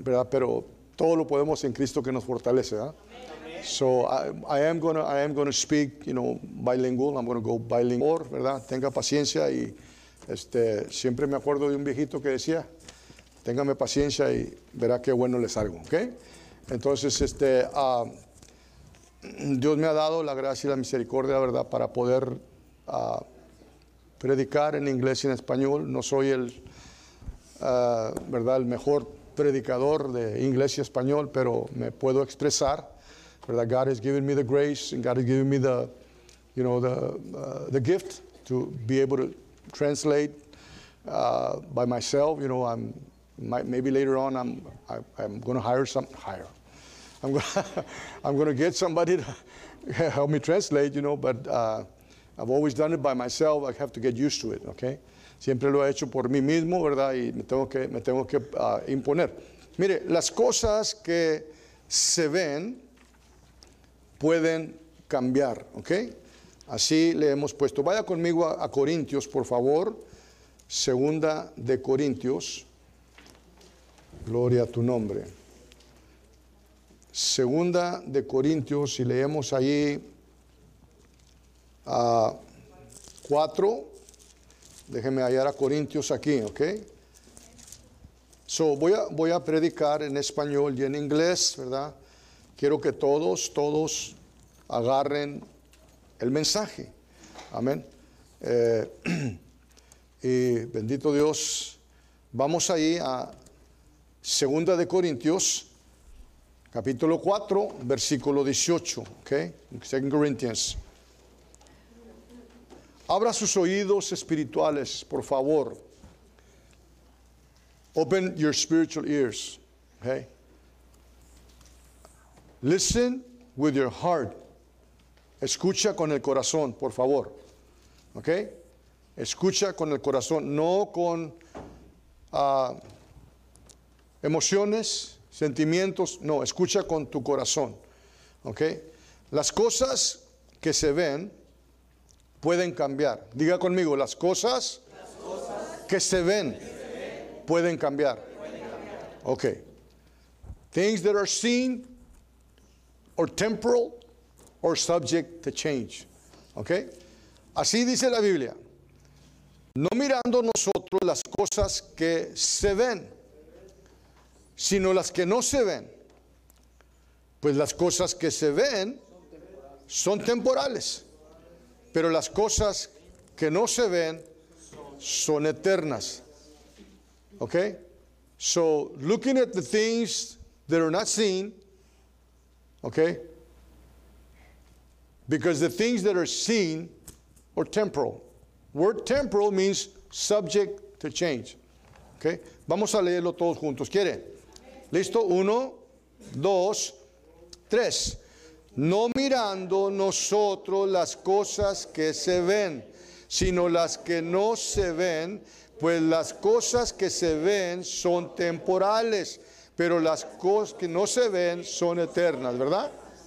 ¿verdad? Pero todo lo podemos en Cristo que nos fortalece, ¿verdad? So I am gonna speak, bilingual. I'm gonna go bilingual, ¿verdad? Tenga paciencia y siempre me acuerdo de un viejito que decía, téngame paciencia y verá qué bueno le salgo, ¿ok? Entonces, Dios me ha dado la gracia y la misericordia, ¿verdad? Para poder predicar en inglés y en español. No soy ¿verdad? El mejor predicador de inglés y español, pero me puedo expresar, ¿verdad? God has given me the grace and God has given me the gift to be able to translate by myself. Maybe later on I'm going to I'm going to get somebody to help me translate, but I've always done it by myself. I have to get used to it, okay? Siempre lo he hecho por mí mismo, ¿verdad? Y me tengo que imponer. Mire, las cosas que se ven pueden cambiar, ¿ok? Así le hemos puesto. Vaya conmigo a Corintios, por favor. Segunda de Corintios. Gloria a tu nombre. Segunda de Corintios, si leemos ahí 4. Déjeme hallar a Corintios aquí, ¿ok? So, voy a predicar en español y en inglés, ¿verdad? Quiero que todos agarren el mensaje. Amén. Y bendito Dios. Vamos ahí a Segunda de Corintios, capítulo 4, versículo 18, ¿ok? 2 Corinthians. Abra sus oídos espirituales, por favor. Open your spiritual ears, okay? Listen with your heart. Escucha con el corazón, por favor. ¿Ok? Escucha con el corazón, no con emociones, sentimientos. No, escucha con tu corazón. ¿Ok? Las cosas que se ven pueden cambiar. Diga conmigo, las cosas que se ven pueden cambiar. Ok. Things that are seen or temporal or subject to change. Ok. Así dice la Biblia. No mirando nosotros las cosas que se ven, sino las que no se ven. Pues las cosas que se ven son temporales, pero las cosas que no se ven son eternas. Okay? So, looking at the things that are not seen, okay? Because the things that are seen are temporal. Word temporal means subject to change. Okay? Vamos a leerlo todos juntos. ¿Quiere? ¿Listo? 1, 2, 3. No mirando nosotros las cosas que se ven, sino las que no se ven, pues las cosas que se ven son temporales, pero las cosas que no se ven son eternas, ¿verdad?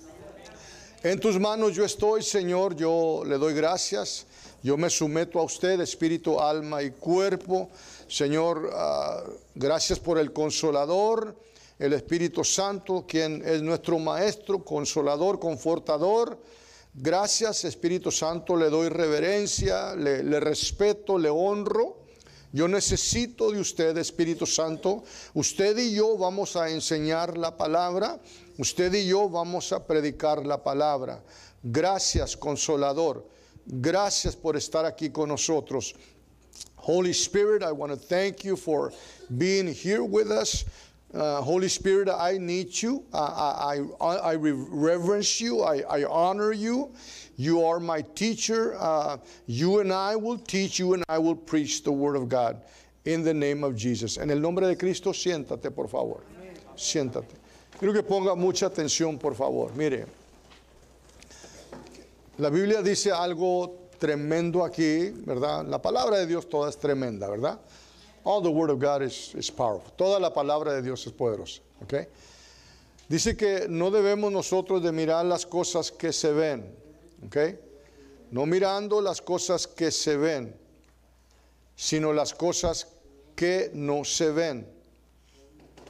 En tus manos yo estoy, Señor, yo le doy gracias, yo me someto a usted, espíritu, alma y cuerpo. Señor, gracias por el Consolador, el Espíritu Santo, quien es nuestro Maestro, Consolador, Confortador. Gracias, Espíritu Santo, le doy reverencia, le respeto, le honro. Yo necesito de usted, Espíritu Santo. Usted y yo vamos a enseñar la palabra. Usted y yo vamos a predicar la palabra. Gracias, Consolador. Gracias por estar aquí con nosotros. Holy Spirit, I want to thank you for being here with us. Holy Spirit, I need you. I reverence you. I honor you. You are my teacher. You and I will teach you and I will preach the word of God in the name of Jesus. En el nombre de Cristo, siéntate, por favor. Siéntate. Quiero que ponga mucha atención, por favor. Mire, la Biblia dice algo tremendo aquí, ¿verdad? La palabra de Dios toda es tremenda, ¿verdad? All the word of God is powerful. Toda la palabra de Dios es poderosa, ¿ok? Dice que no debemos nosotros de mirar las cosas que se ven, ¿ok? No mirando las cosas que se ven, sino las cosas que no se ven.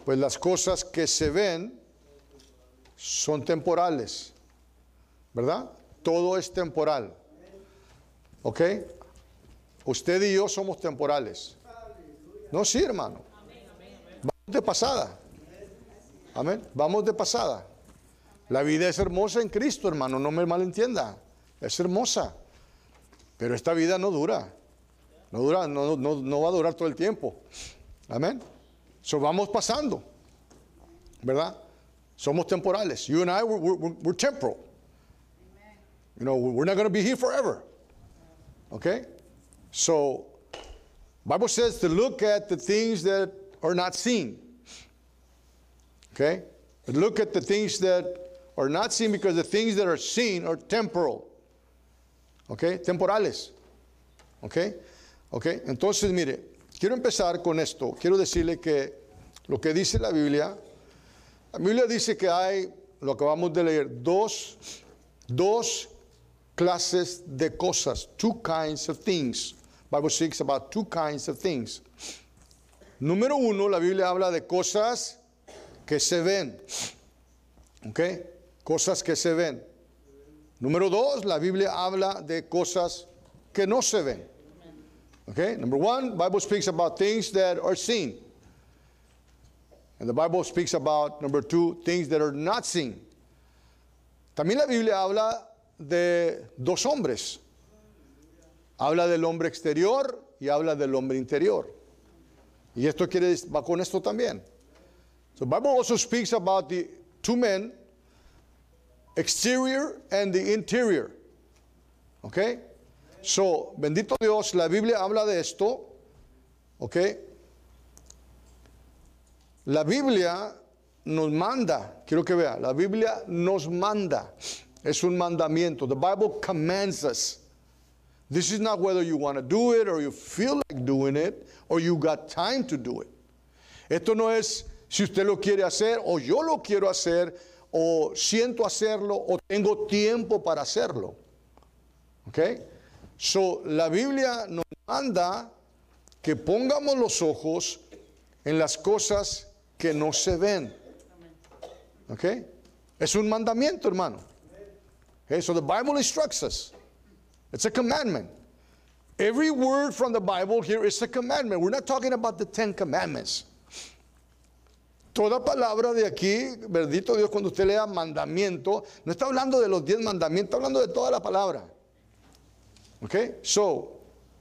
pues las cosas que se ven son temporales, ¿verdad? Todo es temporal. ¿Ok? Usted y yo somos temporales. No, sí, hermano. Vamos de pasada. Amén. Vamos de pasada. La vida es hermosa en Cristo, hermano. No me malentienda. Es hermosa. Pero esta vida no dura. No dura, no va a durar todo el tiempo. Amén. So vamos pasando. ¿Verdad? Somos temporales. You and I, we're temporal. You know, we're not going to be here forever. Okay? So, Bible says to look at the things that are not seen. Okay? But look at the things that are not seen, because the things that are seen are temporal. Okay? Temporales. Okay? Okay? Entonces, mire, quiero empezar con esto. Quiero decirle que lo que dice la Biblia dice que hay, lo acabamos de leer, dos clases de cosas, two kinds of things. Bible speaks about two kinds of things. Número uno, la Biblia habla de cosas que se ven. ¿Ok? Cosas que se ven. Número dos, la Biblia habla de cosas que no se ven. ¿Ok? Number one, Bible speaks about things that are seen. And the Bible speaks about, number two, things that are not seen. También la Biblia habla de dos hombres. Habla del hombre exterior y habla del hombre interior. Y esto va con esto también. So the Bible also speaks about the two men, exterior and the interior. Okay? So, bendito Dios, la Biblia habla de esto. Okay? La Biblia nos manda, quiero que vea, la Biblia nos manda. Es un mandamiento. The Bible commands us. This is not whether you want to do it or you feel like doing it or you got time to do it. Esto no es si usted lo quiere hacer o yo lo quiero hacer o siento hacerlo o tengo tiempo para hacerlo. ¿Ok? So, la Biblia nos manda que pongamos los ojos en las cosas que no se ven. ¿Ok? Es un mandamiento, hermano. Okay, so the Bible instructs us. It's a commandment. Every word from the Bible here is a commandment. We're not talking about the 10 commandments. Toda palabra de aquí, bendito Dios, cuando usted lea mandamiento, no está hablando de los 10 mandamientos, está hablando de toda la palabra. Okay? So,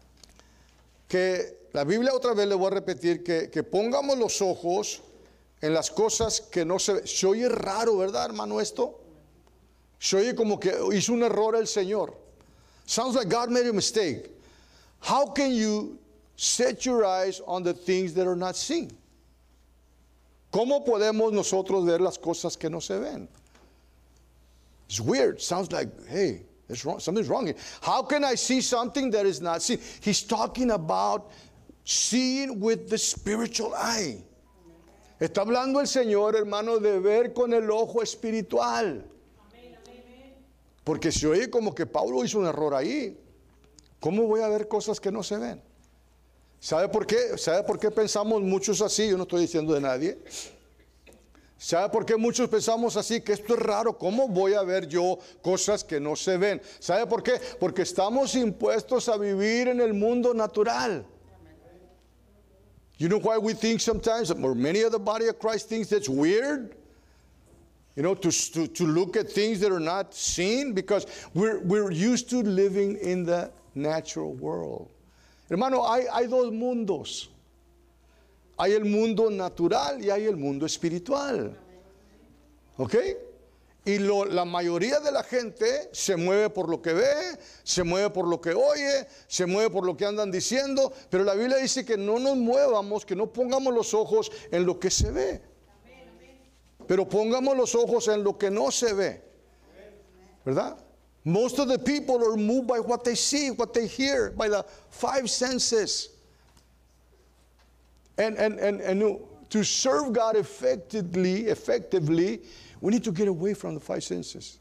que la Biblia otra vez le voy a repetir que pongamos los ojos en las cosas que no se ven. Se oye raro, ¿verdad, hermano, esto? Se oye como que hizo un error el Señor. Sounds like God made a mistake. How can you set your eyes on the things that are not seen? ¿Cómo podemos nosotros ver las cosas que no se ven? It's weird. Sounds like, hey, it's wrong. Something's wrong here. How can I see something that is not seen? He's talking about seeing with the spiritual eye. Está hablando el Señor, hermano, de ver con el ojo espiritual. Porque se oye como que Pablo hizo un error ahí. ¿Cómo voy a ver cosas que no se ven? ¿Sabe por qué? ¿Sabe por qué pensamos muchos así? Yo no estoy diciendo de nadie. ¿Sabe por qué muchos pensamos así? Que esto es raro. ¿Cómo voy a ver yo cosas que no se ven? ¿Sabe por qué? Porque estamos impuestos a vivir en el mundo natural. You know why we think sometimes, or many of the body of Christ thinks that's weird? You know, to look at things that are not seen, because we're used to living in the natural world. Hermano, hay dos mundos. Hay el mundo natural y hay el mundo espiritual. ¿Ok? Y la mayoría de la gente se mueve por lo que ve, se mueve por lo que oye, se mueve por lo que andan diciendo, pero la Biblia dice que no nos muevamos, que no pongamos los ojos en lo que se ve. Pero pongamos los ojos en lo que no se ve. ¿Verdad? Most of the people are moved by what they see, what they hear, by the 5 senses. And to serve God effectively, we need to get away from the 5 senses.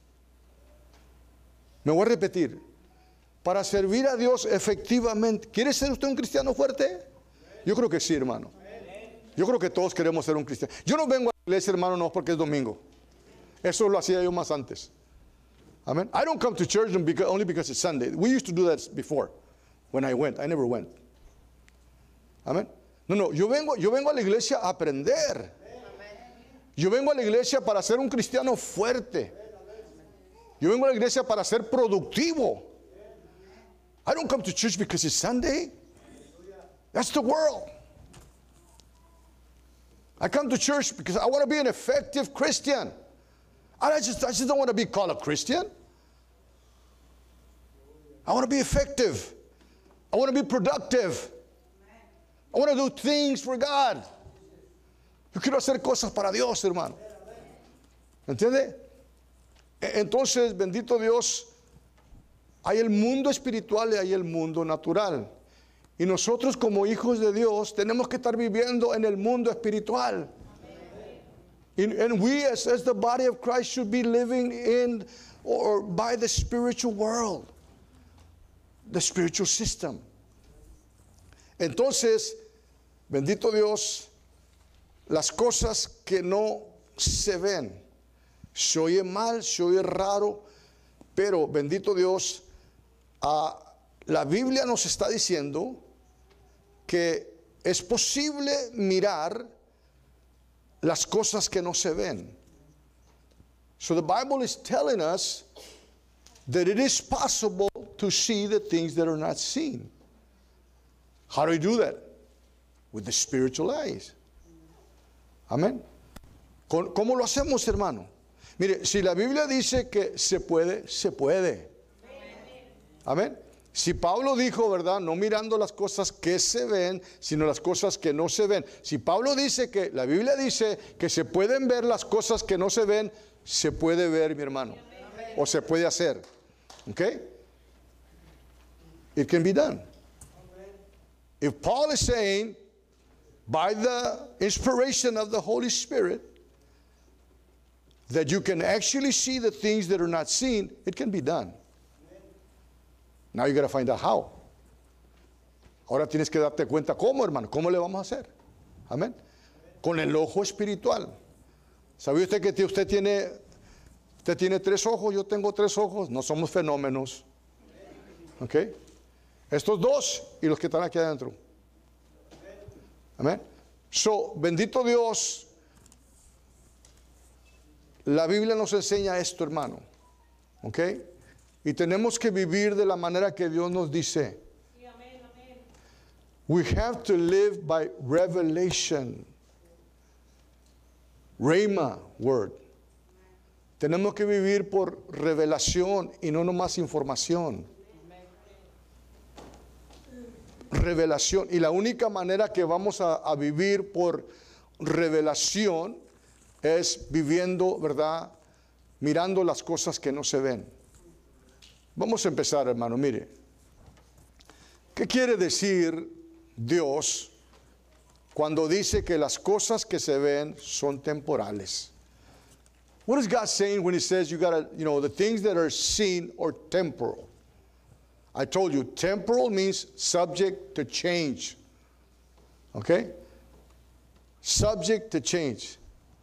Me voy a repetir. Para servir a Dios efectivamente. ¿Quiere ser usted un cristiano fuerte? Yo creo que sí, hermano. Yo creo que todos queremos ser un cristiano. Yo no vengo a la iglesia, hermano, no porque es domingo. Eso lo hacía yo más antes. Amen. I don't come to church only because it's Sunday. We used to do that before. When I went, I never went. Amen. No, yo vengo a la iglesia a aprender. Yo vengo a la iglesia para ser un cristiano fuerte. Yo vengo a la iglesia para ser productivo. I don't come to church because it's Sunday. That's the world. I come to church because I want to be an effective Christian. I just don't want to be called a Christian. I want to be effective. I want to be productive. I want to do things for God. Yo quiero hacer cosas para Dios, hermano. ¿Entiende? Entonces, bendito Dios, hay el mundo espiritual y hay el mundo natural. Y nosotros como hijos de Dios tenemos que estar viviendo en el mundo espiritual. And we as the body of Christ should be living in or by the spiritual world. The spiritual system. Entonces, bendito Dios, las cosas que no se ven, se oye mal, se oye raro, pero bendito Dios, la Biblia nos está diciendo que es posible mirar las cosas que no se ven. So the Bible is telling us that it is possible to see the things that are not seen. How do we do that? With the spiritual eyes. Amén. ¿Cómo lo hacemos, hermano? Mire, si la Biblia dice que se puede, se puede. Amén. Si Pablo dijo, ¿verdad? No mirando las cosas que se ven, sino las cosas que no se ven. Si Pablo dice que, la Biblia dice que se pueden ver las cosas que no se ven, se puede ver, mi hermano. O se puede hacer. ¿Ok? It can be done. If Paul is saying, by the inspiration of the Holy Spirit, that you can actually see the things that are not seen, it can be done. Now you got to find out how. Ahora tienes que darte cuenta cómo, hermano. ¿Cómo le vamos a hacer? Amén. Con el ojo espiritual. ¿Sabía usted que usted tiene 3 ojos? Yo tengo 3 ojos. No somos fenómenos. ¿Ok? Estos 2 y los que están aquí adentro. Amén. So, bendito Dios. La Biblia nos enseña esto, hermano. ¿Ok? Y tenemos que vivir de la manera que Dios nos dice. Sí, amén, amén. We have to live by revelation. Rhema word. Tenemos que vivir por revelación y no nomás información. Revelación. Y la única manera que vamos a vivir por revelación es viviendo, ¿verdad? Mirando las cosas que no se ven. Vamos a empezar, hermano. Mire, ¿qué quiere decir Dios cuando dice que las cosas que se ven son temporales? What is God saying when He says you gotta, the things that are seen are temporal? I told you, temporal means subject to change. Okay? Subject to change.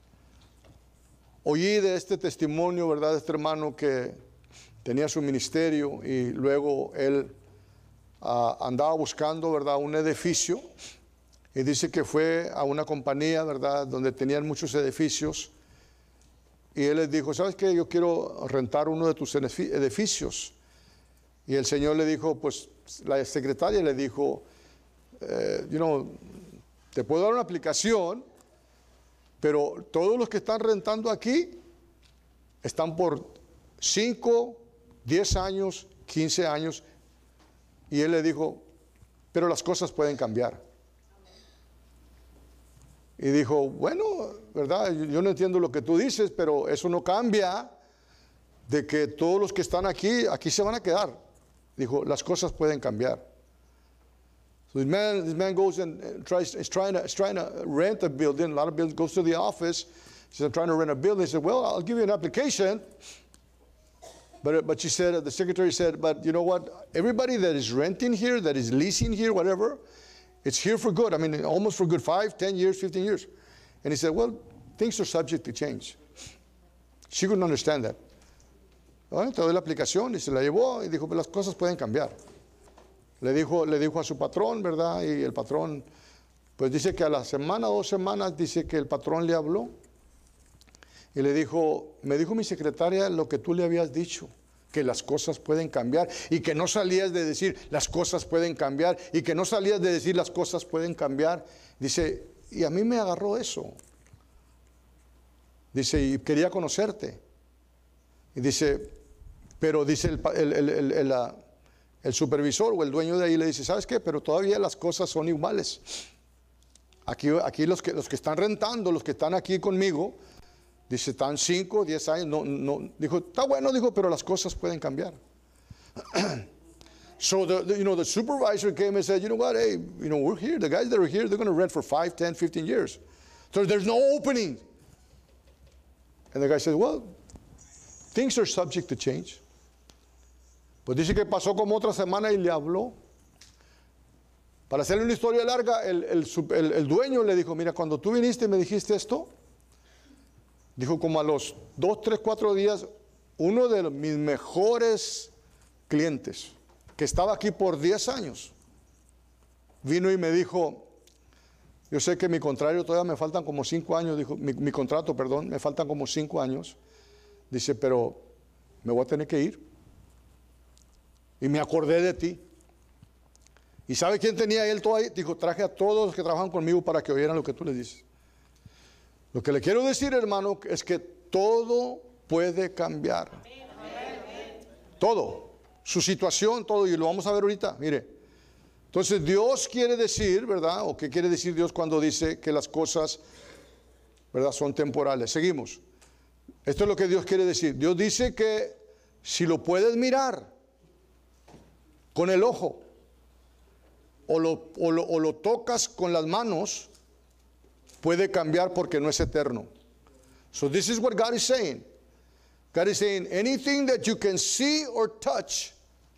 Oí de este testimonio, ¿verdad? De este hermano que tenía su ministerio y luego él andaba buscando, ¿verdad? Un edificio y dice que fue a una compañía, ¿verdad? Donde tenían muchos edificios y él les dijo, ¿sabes qué? Yo quiero rentar uno de tus edificios. Y el Señor le dijo, pues la secretaria le dijo, te puedo dar una aplicación, pero todos los que están rentando aquí están por 5, 10 años, 15 años. Y él le dijo, pero las cosas pueden cambiar. Y dijo, bueno, ¿verdad? Yo no entiendo lo que tú dices, pero eso no cambia de que todos los que están aquí se van a quedar. Dijo, las cosas pueden cambiar. So this man goes and is trying to rent a building. A lot of buildings, goes to the office. He said, I'm trying to rent a building. He said, well, I'll give you an application. But she said, the secretary said, but you know what? Everybody that is renting here, that is leasing here, whatever, It's here for good. I mean, almost for good 5, 10 years, 15 years. And he said, well, things are subject to change. She couldn't understand that. Bueno, te doy la aplicación y se la llevó y dijo, pues las cosas pueden cambiar. Le dijo a su patrón, ¿verdad? Y el patrón, pues dice que a la semana, 2 semanas, dice que el patrón le habló y le dijo, me dijo mi secretaria lo que tú le habías dicho, que las cosas pueden cambiar y que no salías de decir las cosas pueden cambiar y que no salías de decir las cosas pueden cambiar. Dice, y a mí me agarró eso. Dice, y quería conocerte. Y dice, pero dice el supervisor o el dueño de ahí le dice, ¿sabes qué? Pero todavía las cosas son iguales. Aquí los que están rentando, los que están aquí conmigo, dice, están 5, 10 años, no, dijo, está bueno, dijo, pero las cosas pueden cambiar. So the supervisor came and said, you know what, hey, we're here, the guys that are here, they're going to rent for 5, 10, 15 years. So there's no opening. And the guy said, well, things are subject to change. Pues dice que pasó como otra semana y le habló. Para hacerle una historia larga, el dueño le dijo, mira, cuando tú viniste y me dijiste esto, dijo como a los 2, 3, 4 días, uno de mis mejores clientes, que estaba aquí por 10 años, vino y me dijo, yo sé que mi contrato todavía me faltan como 5 años, dijo, mi contrato, perdón, me faltan como 5 años. Dice, pero me voy a tener que ir. Y me acordé de ti. ¿Y sabe quién tenía él todo ahí? Dijo, traje a todos los que trabajan conmigo para que oyeran lo que tú les dices. Lo que le quiero decir, hermano, es que todo puede cambiar. Todo. Su situación, todo. Y lo vamos a ver ahorita. Mire. Entonces Dios quiere decir, ¿verdad? ¿O qué quiere decir Dios cuando dice que las cosas, ¿verdad?, son temporales? Seguimos. Esto es lo que Dios quiere decir. Dios dice que si lo puedes mirar con el ojo o lo tocas con las manos, puede cambiar porque no es eterno. So this is what God is saying. God is saying anything that you can see or touch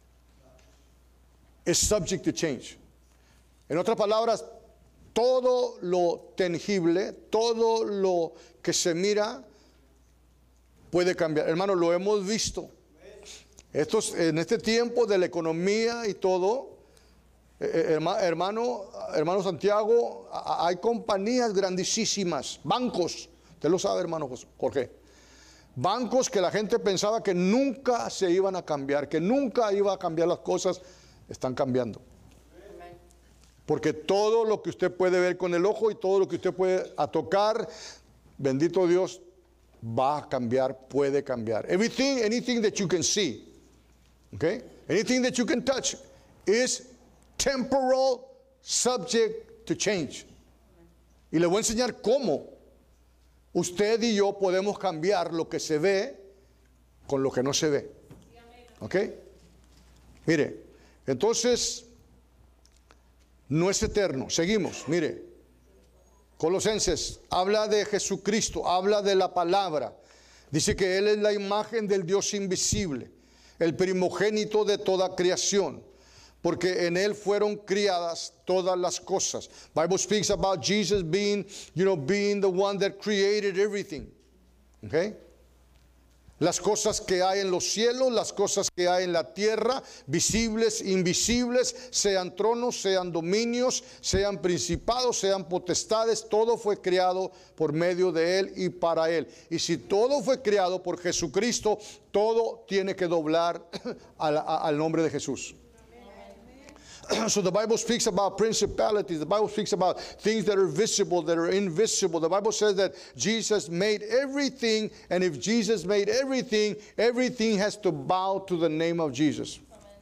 is subject to change. En otras palabras, todo lo tangible, todo lo que se mira puede cambiar. Hermano, lo hemos visto. En este tiempo de la economía y todo, hermano Santiago, hay compañías grandísimas, bancos, usted lo sabe, hermano Jorge, bancos que la gente pensaba que nunca se iban a cambiar, que nunca iba a cambiar las cosas, están cambiando. Porque todo lo que usted puede ver con el ojo y todo lo que usted puede tocar, bendito Dios, va a cambiar, puede cambiar. Anything that you can see, okay? Anything that you can touch is temporal, subject to change. Y le voy a enseñar cómo usted y yo podemos cambiar lo que se ve con lo que no se ve. ¿Ok? Mire, entonces, no es eterno. Seguimos, mire. Colosenses habla de Jesucristo, habla de la palabra. Dice que Él es la imagen del Dios invisible, el primogénito de toda creación, porque en Él fueron criadas todas las cosas. Bible speaks about Jesus being the one that created everything. Okay? Las cosas que hay en los cielos, las cosas que hay en la tierra, visibles, invisibles, sean tronos, sean dominios, sean principados, sean potestades, todo fue creado por medio de Él y para Él. Y si todo fue creado por Jesucristo, todo tiene que doblar al nombre de Jesús. So the Bible speaks about principalities. The Bible speaks about things that are visible, that are invisible. The Bible says that Jesus made everything, and if Jesus made everything, everything has to bow to the name of Jesus.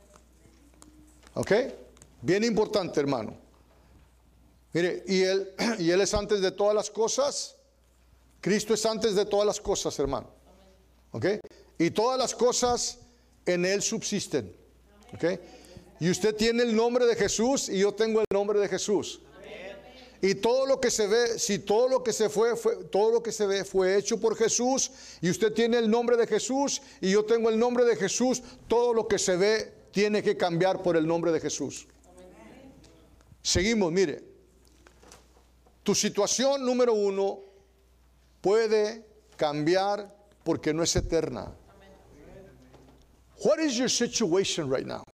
¿Ok? Bien importante, hermano. Mire, y él es antes de todas las cosas. Cristo es antes de todas las cosas, hermano. ¿Ok? Y todas las cosas en Él subsisten. ¿Ok? Y usted tiene el nombre de Jesús y yo tengo el nombre de Jesús. Amén. Y todo lo que se ve, si todo lo que todo lo que se ve fue hecho por Jesús, y usted tiene el nombre de Jesús y yo tengo el nombre de Jesús, todo lo que se ve tiene que cambiar por el nombre de Jesús. Amén. Seguimos, mire. Tu situación número 1 puede cambiar porque no es eterna. What is your situation right now?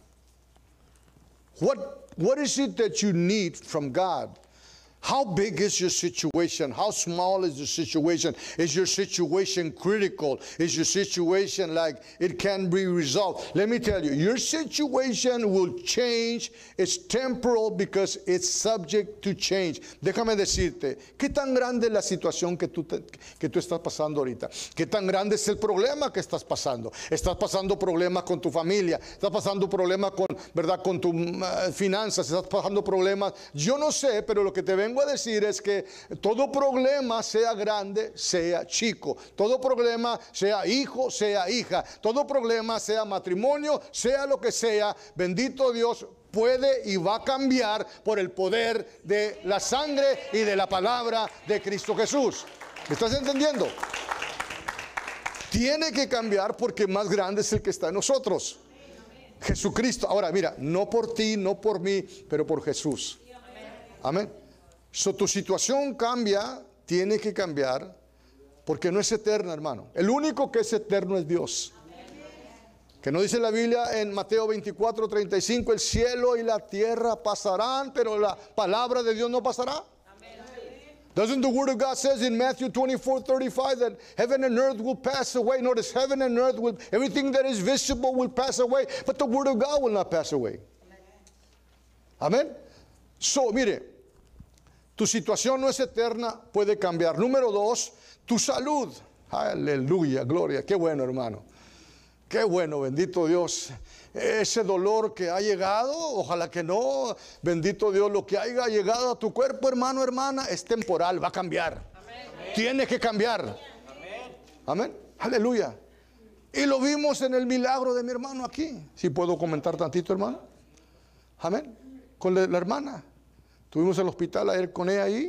What is it that you need from God? How big is your situation? How small is the situation? Is your situation critical? Is your situation like it can be resolved? Let me tell you, your situation will change. It's temporal because it's subject to change. Déjame decirte, ¿qué tan grande es la situación que tú estás pasando ahorita? ¿Qué tan grande es el problema que estás pasando? ¿Estás pasando problemas con tu familia? ¿Estás pasando problemas con tus finanzas? ¿Estás pasando problemas? Yo no sé, pero lo que te vengo a decir es que todo problema, sea grande, sea chico, todo problema, sea hijo, sea hija, todo problema, sea matrimonio, sea lo que sea, bendito Dios, puede y va a cambiar por el poder de la sangre y de la palabra de Cristo Jesús. ¿Me estás entendiendo? Tiene que cambiar porque más grande es el que está en nosotros, Jesucristo. Ahora mira, no por ti, no por mí, pero por Jesús. Amén. Tu situación cambia, tiene que cambiar, porque no es eterna, hermano. El único que es eterno es Dios. Que no dice la Biblia en Mateo 24:35, el cielo y la tierra pasarán, pero la palabra de Dios no pasará. Doesn't the word of God says in Matthew 24:35 that heaven and earth will pass away? Notice, heaven and earth will, everything that is visible will pass away, but the word of God will not pass away. Amén. So, mire, tu situación no es eterna, puede cambiar. Número 2, tu salud. Aleluya, gloria. Qué bueno, hermano. Qué bueno, bendito Dios. Ese dolor que ha llegado, ojalá que no. Bendito Dios, lo que haya llegado a tu cuerpo, hermano, hermana, es temporal, va a cambiar. Amén. Tiene que cambiar. Amén. Amén. Aleluya. Y lo vimos en el milagro de mi hermano aquí. Si puedo comentar tantito, hermano. Amén. Con la hermana. Estuvimos en el hospital ayer con ella ahí.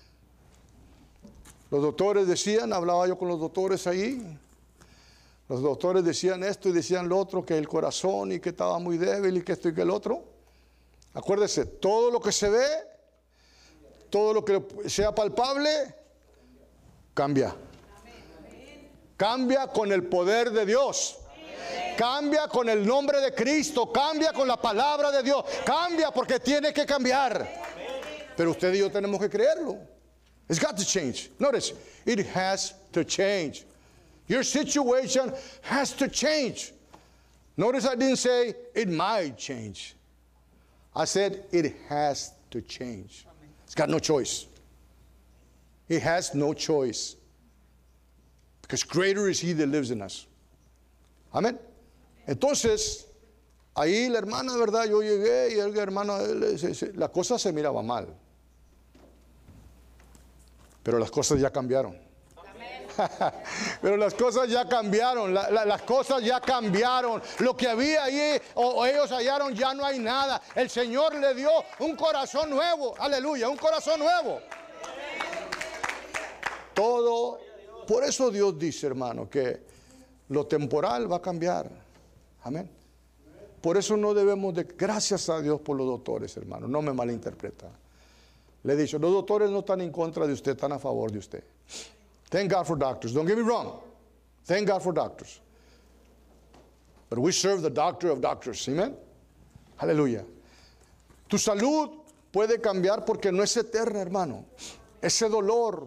Los doctores decían, hablaba yo con los doctores ahí. Los doctores decían esto y decían lo otro, que el corazón y que estaba muy débil y que esto y que el otro. Acuérdese, todo lo que se ve, todo lo que sea palpable, cambia. Cambia con el poder de Dios. Cambia con el nombre de Cristo. Cambia con la palabra de Dios. Cambia porque tiene que cambiar. Pero usted y yo tenemos que creerlo. It's got to change. Notice, it has to change. Your situation has to change. Notice I didn't say it might change. I said it has to change. It's got no choice. It has no choice. Because greater is He that lives in us. Amén. Entonces, ahí la hermana, ¿verdad? Yo llegué y el hermano, la cosa se miraba mal. Pero las cosas ya cambiaron. Pero las cosas ya cambiaron. Las cosas ya cambiaron. Lo que había ahí, o ellos hallaron, ya no hay nada. El Señor le dio un corazón nuevo. Aleluya, un corazón nuevo. Todo. Por eso Dios dice, hermano, que lo temporal va a cambiar. Amén. Por eso no debemos de, gracias a Dios por los doctores, hermano, no me malinterpreta. Le he dicho, los doctores no están en contra de usted, están a favor de usted. Thank God for doctors. Don't get me wrong. Thank God for doctors. But we serve the doctor of doctors. Amen. Aleluya. Tu salud puede cambiar porque no es eterna, hermano. Ese dolor,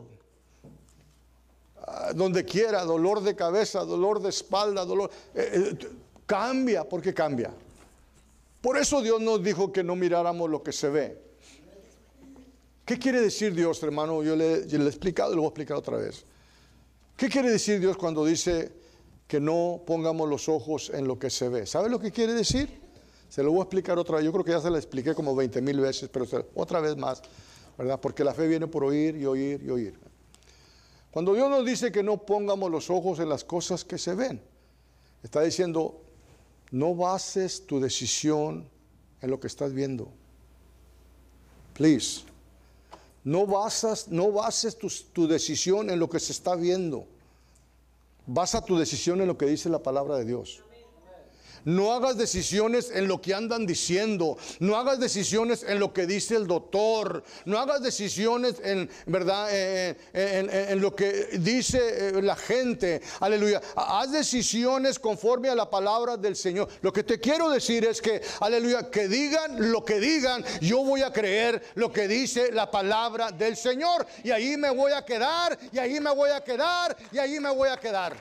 donde quiera, dolor de cabeza, dolor de espalda, dolor, cambia porque cambia. Por eso Dios nos dijo que no miráramos lo que se ve. ¿Qué quiere decir Dios, hermano? Yo le he explicado y lo voy a explicar otra vez. ¿Qué quiere decir Dios cuando dice que no pongamos los ojos en lo que se ve? ¿Sabe lo que quiere decir? Se lo voy a explicar otra vez. Yo creo que ya se lo expliqué como 20,000 veces, pero otra vez más, ¿verdad? Porque la fe viene por oír y oír y oír. Cuando Dios nos dice que no pongamos los ojos en las cosas que se ven, está diciendo, no bases tu decisión en lo que estás viendo. Please. No bases tu decisión en lo que se está viendo. Basa tu decisión en lo que dice la palabra de Dios. No hagas decisiones en lo que andan diciendo. No hagas decisiones en lo que dice el doctor. No hagas decisiones en, ¿verdad? En lo que dice la gente. Aleluya. Haz decisiones conforme a la palabra del Señor. Lo que te quiero decir es que, aleluya, que digan lo que digan, yo voy a creer lo que dice la palabra del Señor. Y ahí me voy a quedar, y ahí me voy a quedar, y ahí me voy a quedar.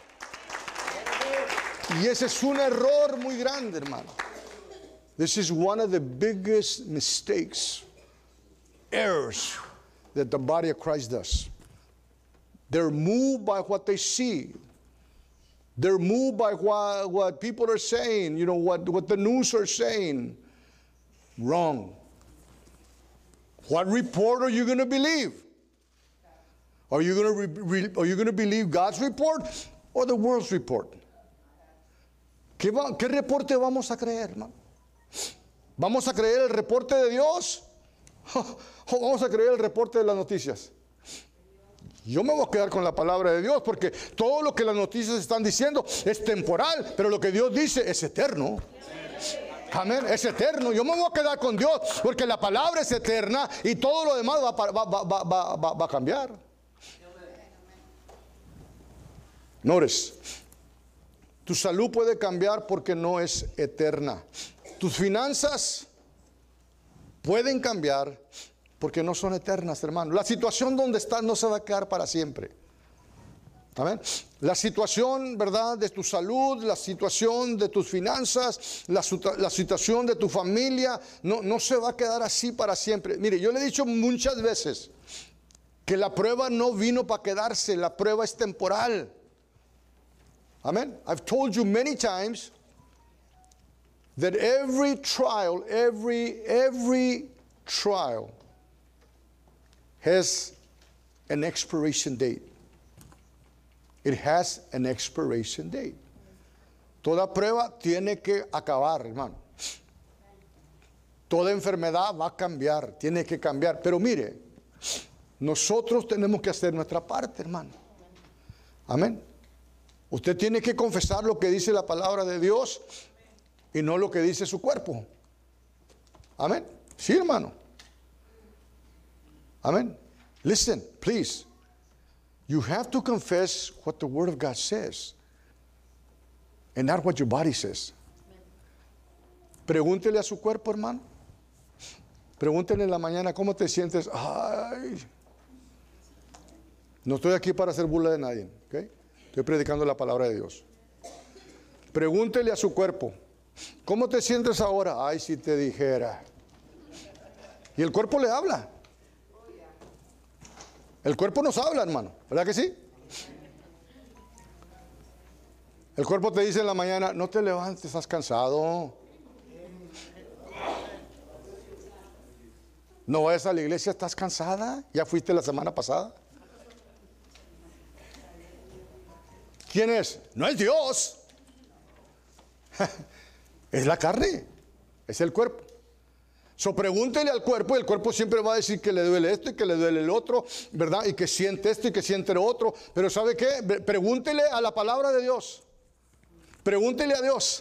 Y ese es un error muy grande, hermano. This is one of the biggest mistakes, errors that the body of Christ does. They're moved by what they see. They're moved by what people are saying, you know, what the news are saying. Wrong. What report are you going to believe? Are you going to believe God's report or the world's report? ¿Qué reporte vamos a creer, hermano? ¿Vamos a creer el reporte de Dios? ¿O vamos a creer el reporte de las noticias? Yo me voy a quedar con la palabra de Dios, porque todo lo que las noticias están diciendo es temporal, pero lo que Dios dice es eterno. Amén, es eterno. Yo me voy a quedar con Dios, porque la palabra es eterna y todo lo demás va a cambiar. Notice, tu salud puede cambiar porque no es eterna. Tus finanzas pueden cambiar porque no son eternas, hermano. La situación donde estás no se va a quedar para siempre. Amén. La situación, ¿verdad?, de tu salud, la situación de tus finanzas, la situación de tu familia, no se va a quedar así para siempre. Mire, yo le he dicho muchas veces que la prueba no vino para quedarse, la prueba es temporal. Amen. I've told you many times that every trial has an expiration date. It has an expiration date. Toda prueba tiene que acabar, hermano. Toda enfermedad va a cambiar, tiene que cambiar. Pero mire, nosotros tenemos que hacer nuestra parte, hermano. Amén. Usted tiene que confesar lo que dice la palabra de Dios y no lo que dice su cuerpo. Amén. Sí, hermano. Amén. Listen, please. You have to confess what the Word of God says and not what your body says. Pregúntele a su cuerpo, hermano. Pregúntele en la mañana, ¿cómo te sientes? Ay. No estoy aquí para hacer burla de nadie, ¿ok? Estoy predicando la palabra de Dios. Pregúntele a su cuerpo, ¿cómo te sientes ahora? Ay, si te dijera. Y el cuerpo le habla. El cuerpo nos habla, hermano, ¿verdad que sí? El cuerpo te dice en la mañana, no te levantes, estás cansado. No vayas a la iglesia, estás cansada. Ya fuiste la semana pasada. ¿Quién es? No es Dios. Es la carne. Es el cuerpo. So, pregúntele al cuerpo y el cuerpo siempre va a decir que le duele esto y que le duele el otro, ¿verdad? Y que siente esto y que siente lo otro. Pero ¿sabe qué? Pregúntele a la palabra de Dios. Pregúntele a Dios.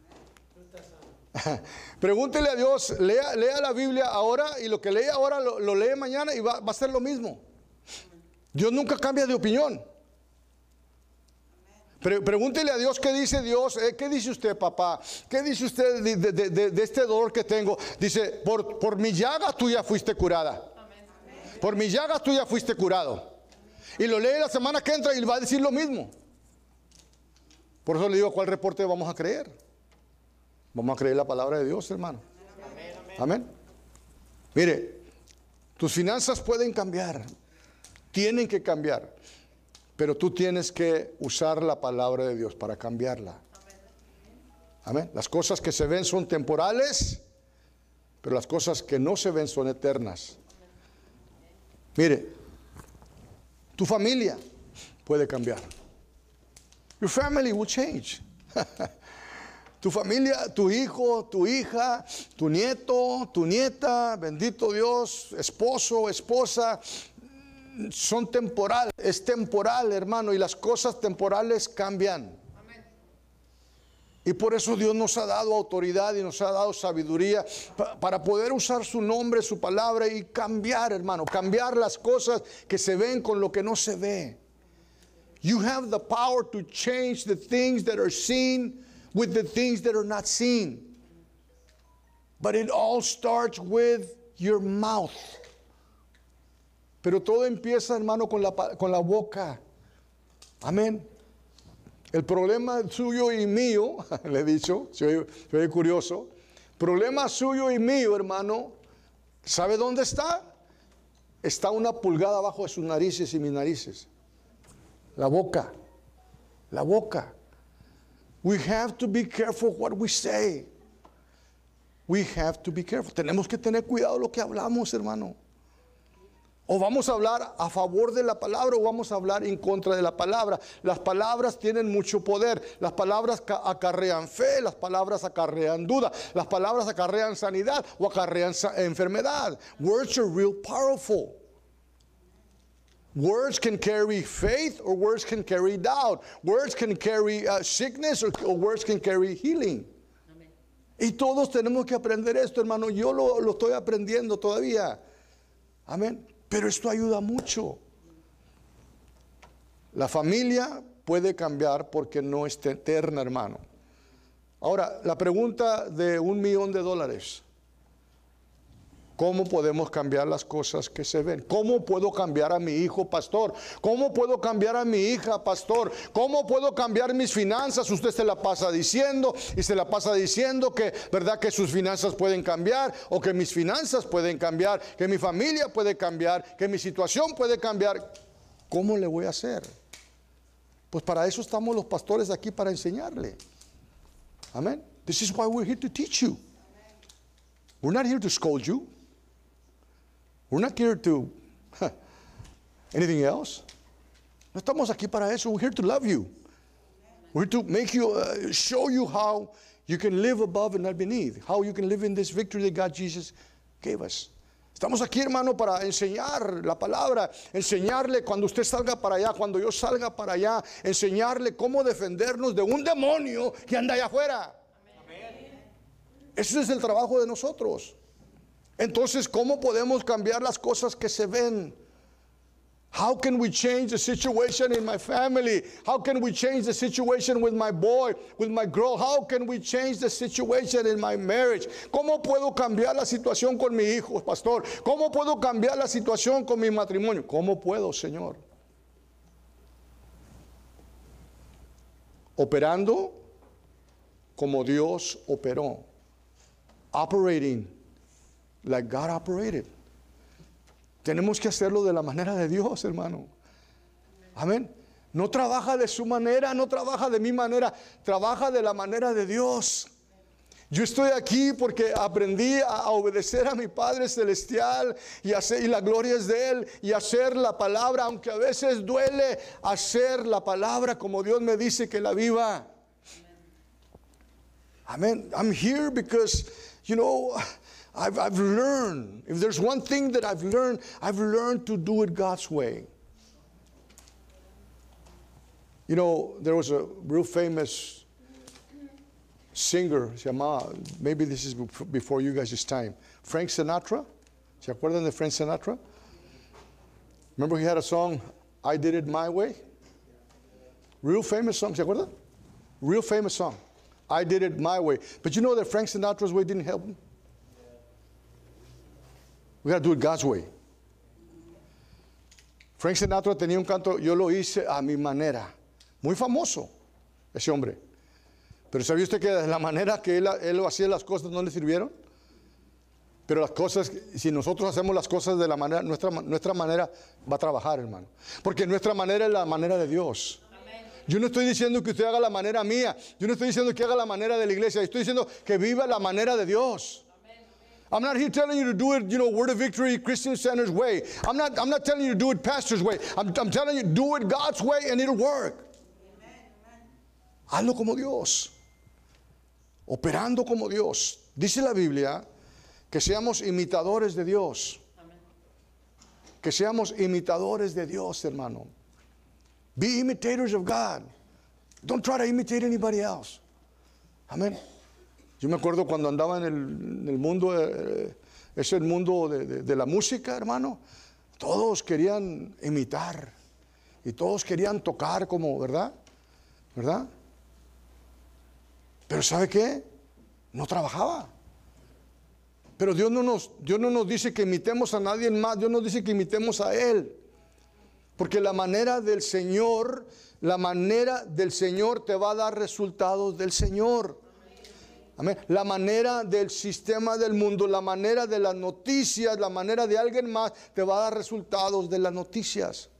Pregúntele a Dios. Lea la Biblia ahora y lo que lee ahora lo lee mañana y va a ser lo mismo. Dios nunca cambia de opinión. Pregúntele a Dios qué dice Dios, qué dice usted, papá, qué dice usted de este dolor que tengo. Dice, por mi llaga tú ya fuiste curada. Por mi llaga tú ya fuiste curado. Y lo lee la semana que entra y va a decir lo mismo. Por eso le digo, ¿cuál reporte vamos a creer? Vamos a creer la palabra de Dios, hermano. Amén. Mire, tus finanzas pueden cambiar, tienen que cambiar. Pero tú tienes que usar la palabra de Dios para cambiarla. Amén. Las cosas que se ven son temporales, pero las cosas que no se ven son eternas. Mire, tu familia puede cambiar. Your family will change. Tu familia, tu hijo, tu hija, tu nieto, tu nieta, bendito Dios, esposo, esposa, son temporales, es temporal, hermano, y las cosas temporales cambian. Amén. Y por eso Dios nos ha dado autoridad y nos ha dado sabiduría para poder usar su nombre, su palabra y cambiar, hermano, cambiar las cosas que se ven con lo que no se ve. You have the power to change the things that are seen with the things that are not seen. But it all starts with your mouth. Pero todo empieza, hermano, con la boca. Amén. El problema suyo y mío, le he dicho, soy curioso. Problema suyo y mío, hermano, ¿sabe dónde está? Está una pulgada abajo de sus narices y mis narices. La boca. La boca. We have to be careful what we say. We have to be careful. Tenemos que tener cuidado lo que hablamos, hermano. O vamos a hablar a favor de la palabra o vamos a hablar en contra de la palabra. Las palabras tienen mucho poder. Las palabras acarrean fe, las palabras acarrean duda, las palabras acarrean sanidad o acarrean enfermedad. Words are real powerful. Words can carry faith or words can carry doubt. Words can carry sickness or words can carry healing. Amen. Y todos tenemos que aprender esto, hermano. Yo lo estoy aprendiendo todavía. Amén. Pero esto ayuda mucho. La familia puede cambiar porque no es eterna, hermano. Ahora, la pregunta de $1,000,000. ¿Cómo podemos cambiar las cosas que se ven? ¿Cómo puedo cambiar a mi hijo, pastor? ¿Cómo puedo cambiar a mi hija, pastor? ¿Cómo puedo cambiar mis finanzas? Usted se la pasa diciendo y se la pasa diciendo que, ¿verdad?, que sus finanzas pueden cambiar o que mis finanzas pueden cambiar, que mi familia puede cambiar, que mi situación puede cambiar. ¿Cómo le voy a hacer? Pues para eso estamos los pastores aquí, para enseñarle. Amén. This is why we're here to teach you. We're not here to scold you. We're not here to anything else. No estamos aquí para eso. We're here to love you. We're here to make you, show you how you can live above and not beneath. How you can live in this victory that God Jesus gave us. Estamos aquí, hermano, para enseñar la palabra, enseñarle cuando usted salga para allá, cuando yo salga para allá, enseñarle cómo defendernos de un demonio que anda allá afuera. Amén. Ese es el trabajo de nosotros. Entonces, ¿cómo podemos cambiar las cosas que se ven? How can we change the situation in my family? How can we change the situation with my boy, with my girl? How can we change the situation in my marriage? ¿Cómo puedo cambiar la situación con mi hijo, pastor? ¿Cómo puedo cambiar la situación con mi matrimonio? ¿Cómo puedo, Señor? Operando como Dios operó. Operating like God operated. Tenemos que hacerlo de la manera de Dios, hermano. Amén. No trabaja de su manera, no trabaja de mi manera, trabaja de la manera de Dios. Yo estoy aquí porque aprendí a obedecer a mi Padre Celestial y la gloria es de Él, y hacer la palabra, aunque a veces duele hacer la palabra como Dios me dice que la viva. Amén. I'm here because, you know, I've learned, if there's one thing that I've learned to do it God's way. You know, there was a real famous singer, se llamaba, maybe this is before you guys' time, Frank Sinatra. ¿Se acuerdan de Frank Sinatra? Remember he had a song, I Did It My Way? Real famous song, ¿se acuerdan? Real famous song, I Did It My Way. But you know that Frank Sinatra's way didn't help him? We got to do it God's way. Frank Sinatra tenía un canto, yo lo hice a mi manera. Muy famoso, ese hombre. Pero ¿sabía usted que de la manera que él hacía las cosas no le sirvieron? Pero las cosas, si nosotros hacemos las cosas de la manera, nuestra manera va a trabajar, hermano. Porque nuestra manera es la manera de Dios. Yo no estoy diciendo que usted haga la manera mía. Yo no estoy diciendo que haga la manera de la iglesia. Estoy diciendo que viva la manera de Dios. I'm not here telling you to do it, you know, Word of Victory Christian Center's way. I'm not telling you to do it pastor's way. I'm telling you, do it God's way and it'll work. Hazlo como Dios. Operando como Dios. Dice la Biblia que seamos imitadores de Dios. Que seamos imitadores de Dios, hermano. Be imitators of God. Don't try to imitate anybody else. Amén. Yo me acuerdo cuando andaba en el mundo, es el mundo de la música, hermano. Todos querían imitar y todos querían tocar como, ¿verdad? ¿Verdad? Pero ¿sabe qué? No trabajaba. Pero Dios no nos dice que imitemos a nadie más. Dios nos dice que imitemos a Él. Porque la manera del Señor te va a dar resultados del Señor. Amén. La manera del sistema del mundo, la manera de las noticias, la manera de alguien más te va a dar resultados de las noticias.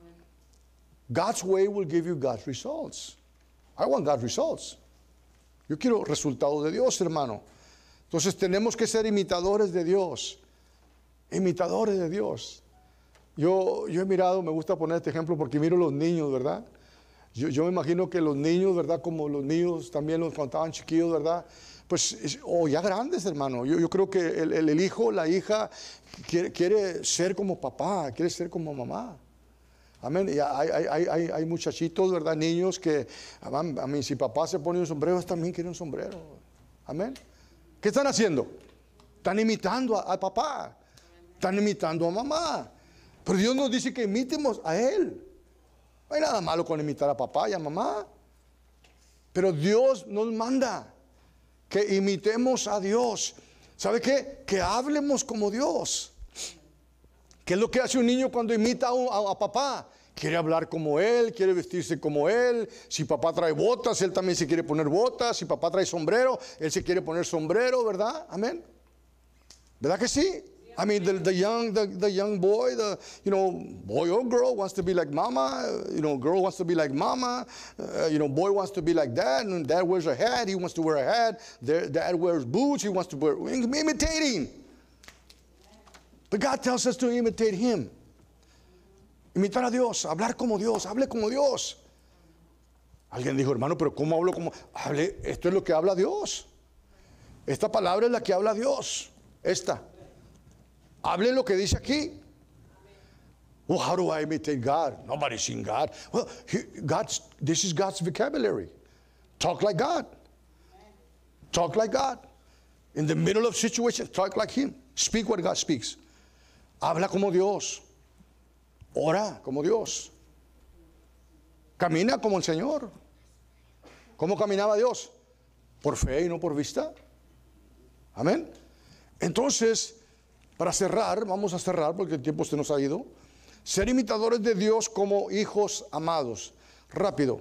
God's way will give you God's results. I want God's results. Yo quiero resultados de Dios, hermano. Entonces tenemos que ser imitadores de Dios. Imitadores de Dios. Yo he mirado, me gusta poner este ejemplo porque miro los niños, ¿verdad? Yo me imagino que los niños, ¿verdad? Como los niños también cuando estaban chiquillos, ¿verdad? Pues, ya grandes, hermano. Yo creo que el hijo, la hija, quiere ser como papá, quiere ser como mamá. Amén. Y hay muchachitos, ¿verdad? Niños que, a mí, si papá se pone un sombrero, ellos también quieren un sombrero. Amén. ¿Qué están haciendo? Están imitando a papá. Están imitando a mamá. Pero Dios nos dice que imitemos a Él. No hay nada malo con imitar a papá y a mamá. Pero Dios nos manda que imitemos a Dios. ¿Sabe qué? Que hablemos como Dios. ¿Qué es lo que hace un niño cuando imita a papá? Quiere hablar como él, quiere vestirse como él. Si papá trae botas, él también se quiere poner botas. Si papá trae sombrero, él se quiere poner sombrero, ¿verdad? Amén. ¿Verdad que sí? I mean, the young boy, boy or girl wants to be like mama. Girl wants to be like mama. Boy wants to be like dad. And dad wears a hat. He wants to wear a hat. Dad wears boots. He wants to wear, imitating. But God tells us to imitate Him. Imitar a Dios, hablar como Dios, hable como Dios. Alguien dijo, hermano, pero ¿cómo hablo como? Hable, esto es lo que habla Dios. Esta palabra es la que habla Dios. Esta. Hable lo que dice aquí. Well, how do I imitate God? Nobody's seen God. Well, this is God's vocabulary. Talk like God. Talk like God. In the middle of situations, talk like Him. Speak what God speaks. Habla como Dios. Ora como Dios. Camina como el Señor. ¿Cómo caminaba Dios? Por fe y no por vista. Amén. Entonces, para cerrar, vamos a cerrar porque el tiempo se nos ha ido. Ser imitadores de Dios como hijos amados. Rápido.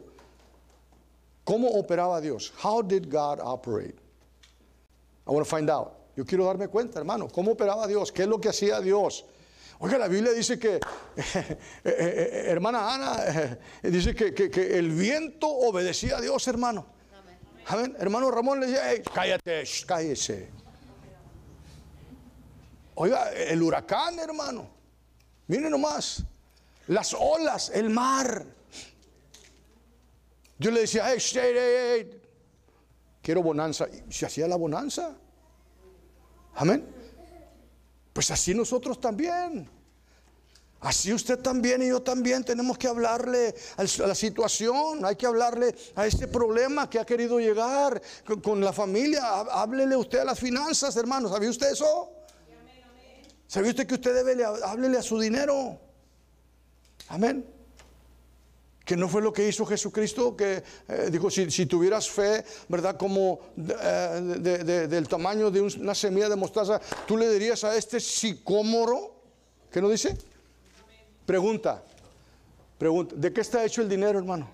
¿Cómo operaba Dios? How did God operate? I want to find out. Yo quiero darme cuenta, hermano. ¿Cómo operaba Dios? ¿Qué es lo que hacía Dios? Oiga, la Biblia dice que, hermana Ana, dice que el viento obedecía a Dios, hermano. Amén. Hermano Ramón le decía, hey, cállate, cállese. Oiga, el huracán, hermano. Miren nomás. Las olas, el mar. Yo le decía, hey, quiero bonanza. Y se hacía la bonanza. Amén. Pues así nosotros también. Así usted también y yo también tenemos que hablarle a la situación. Hay que hablarle a este problema que ha querido llegar con la familia. Háblele usted a las finanzas, hermanos. ¿Sabía usted eso? ¿Sabía usted que usted debe háblele a su dinero? Amén. Que no fue lo que hizo Jesucristo, que dijo, si tuvieras fe, ¿verdad? Como del tamaño de una semilla de mostaza, tú le dirías a este sicómoro, ¿qué no dice? Pregunta, ¿de qué está hecho el dinero, hermano?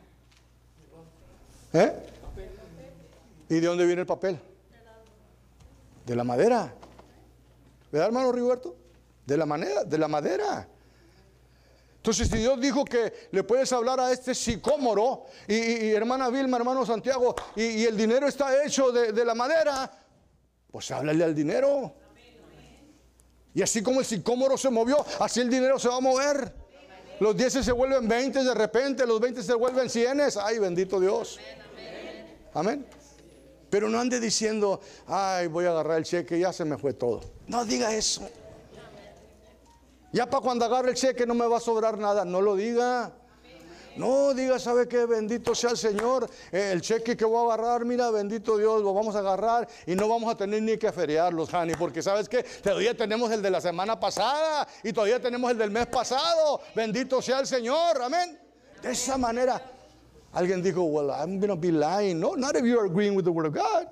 ¿Y de dónde viene el papel? De la madera. ¿Verdad, hermano Rigoberto? De la madera. Entonces, si Dios dijo que le puedes hablar a este sicómoro, y hermana Vilma, hermano Santiago, y el dinero está hecho de la madera, pues háblale al dinero. Y así como el sicómoro se movió, así el dinero se va a mover. Los 10 se vuelven 20 de repente, los 20 se vuelven 100. Ay, bendito Dios. Amén. Pero no ande diciendo, ay, voy a agarrar el cheque, ya se me fue todo. No diga eso. Ya para cuando agarre el cheque no me va a sobrar nada. No lo diga. No diga, ¿sabe qué? Bendito sea el Señor. El cheque que voy a agarrar, mira, bendito Dios, lo vamos a agarrar y no vamos a tener ni que feriarlos, honey, porque ¿sabes qué? Todavía tenemos el de la semana pasada y todavía tenemos el del mes pasado. Bendito sea el Señor, amén. De esa manera, alguien dijo, well, I'm going to be lying. No, not if you're agreeing with the word of God.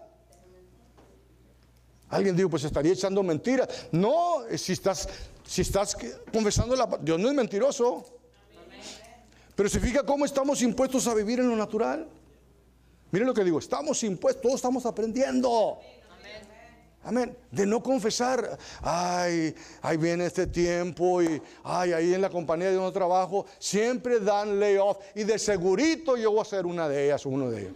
Alguien dijo, pues estaría echando mentiras. No, si estás confesando Dios no es mentiroso. Pero se fija cómo estamos impuestos a vivir en lo natural. Miren lo que digo, estamos impuestos, todos estamos aprendiendo. Amén. De no confesar, ay, ahí viene este tiempo y ay, ahí en la compañía de donde trabajo siempre dan layoff y de segurito yo voy a ser una de ellas o uno de ellos.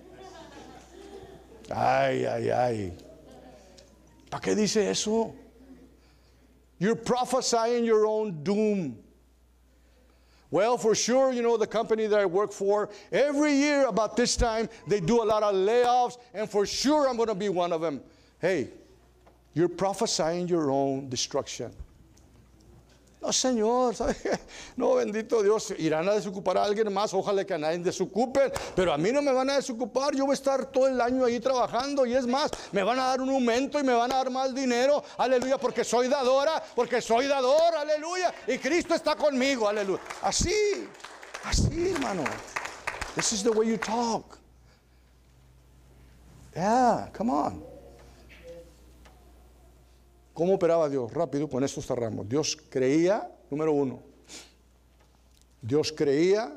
Ay. ¿Para qué dice eso? You're prophesying your own doom. Well, for sure, you know, the company that I work for, every year about this time, they do a lot of layoffs, and for sure I'm going to be one of them. Hey, you're prophesying your own destruction. No, Señor, ¿sabe qué? No, bendito Dios, irán a desocupar a alguien más, ojalá que a nadie desocupen, pero a mí no me van a desocupar, yo voy a estar todo el año ahí trabajando, y es más, me van a dar un aumento y me van a dar más dinero, aleluya, porque soy dador, aleluya, y Cristo está conmigo, aleluya. Así, hermano. This is the way you talk. Yeah, come on. ¿Cómo operaba Dios? Rápido, con esto cerramos. Dios creía, número uno. Dios creía,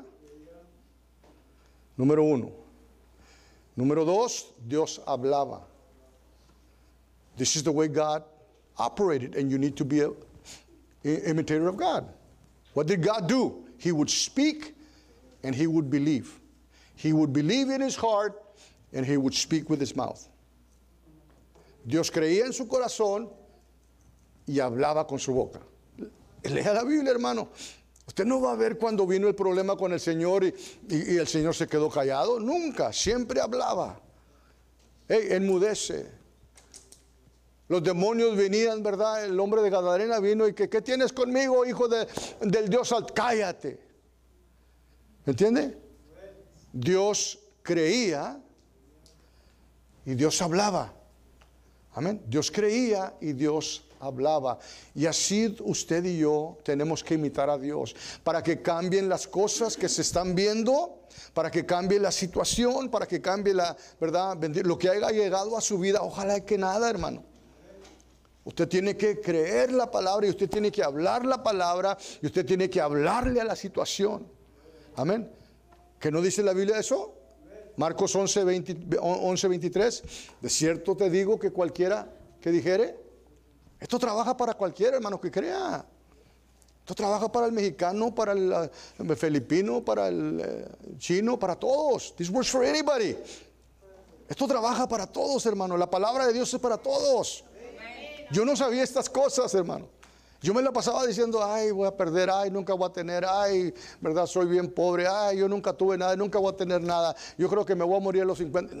número uno. Número dos, Dios hablaba. This is the way God operated, and you need to be an imitator of God. What did God do? He would speak, and he would believe. He would believe in his heart, and he would speak with his mouth. Dios creía en su corazón y hablaba con su boca. Lea la Biblia, hermano. Usted no va a ver cuando vino el problema con el Señor y el Señor se quedó callado. Nunca, siempre hablaba. Hey, enmudece. Los demonios venían, ¿verdad? El hombre de Gadarena vino y ¿qué tienes conmigo, hijo del Dios alto? Cállate. ¿Me entiende? Dios creía y Dios hablaba. Amén. Dios creía y Dios hablaba. Y así usted y yo tenemos que imitar a Dios para que cambien las cosas que se están viendo, para que cambie la situación, para que cambie la verdad, lo que haya llegado a su vida. Ojalá que nada, hermano. Usted tiene que creer la palabra y usted tiene que hablar la palabra y usted tiene que hablarle a la situación. Amén. ¿Qué no dice la Biblia eso? Marcos 11:23. De cierto te digo que cualquiera que dijere. Esto trabaja para cualquiera, hermano, que crea. Esto trabaja para el mexicano, para el filipino, para el chino, para todos. This works for anybody. Esto trabaja para todos, hermano. La palabra de Dios es para todos. Yo no sabía estas cosas, hermano. Yo me la pasaba diciendo, ay, voy a perder, ay, nunca voy a tener, ay, verdad, soy bien pobre, ay, yo nunca tuve nada, nunca voy a tener nada. Yo creo que me voy a morir a los 50.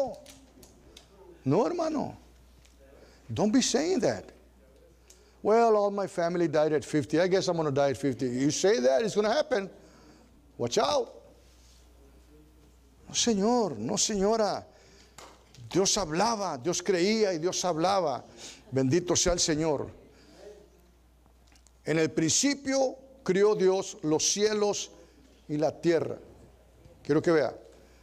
No, hermano. Don't be saying that. Well, all my family died at 50. I guess I'm going to die at 50. You say that, it's going to happen. Watch out. No, señor, no, señora. Dios hablaba, Dios creía y Dios hablaba. Bendito sea el Señor. En el principio crió Dios los cielos y la tierra. Quiero que vea.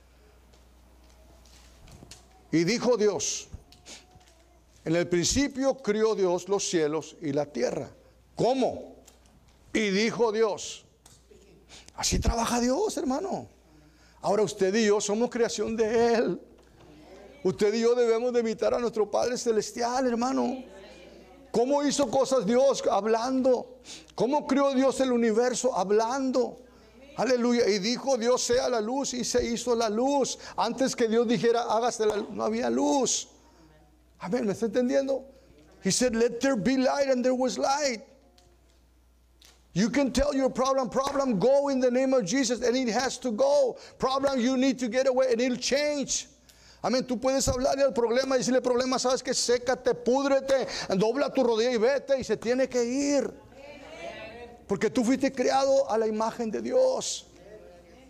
Y dijo Dios, en el principio crió Dios los cielos y la tierra. ¿Cómo? Y dijo Dios. Así trabaja Dios, hermano. Ahora usted y yo somos creación de Él. Usted y yo debemos de imitar a nuestro Padre Celestial, hermano. ¿Cómo hizo cosas Dios? Hablando. ¿Cómo creó Dios el universo? Hablando. Aleluya. Y dijo Dios, sea la luz, y se hizo la luz. Antes que Dios dijera, hágase la luz, no había luz. Amén, ¿me está entendiendo? He said, let there be light, and there was light. You can tell your problem, go in the name of Jesus, and it has to go. Problem, you need to get away, and it'll change. Amén, tú puedes hablarle al problema y decirle, problema, sabes que sécate, púdrete, dobla tu rodilla y vete, y se tiene que ir. Porque tú fuiste creado a la imagen de Dios.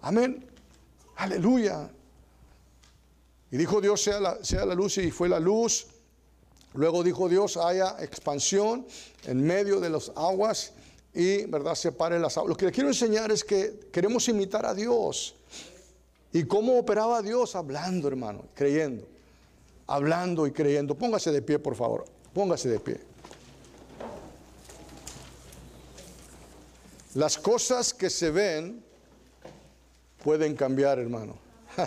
Amén. Aleluya. Y dijo Dios, sea la luz, y fue la luz. Luego dijo Dios, haya expansión en medio de las aguas y, ¿verdad?, separe las aguas. Lo que les quiero enseñar es que queremos imitar a Dios. ¿Y cómo operaba Dios? Hablando, hermano, creyendo. Hablando y creyendo. Póngase de pie, por favor. Póngase de pie. Las cosas que se ven pueden cambiar, hermano.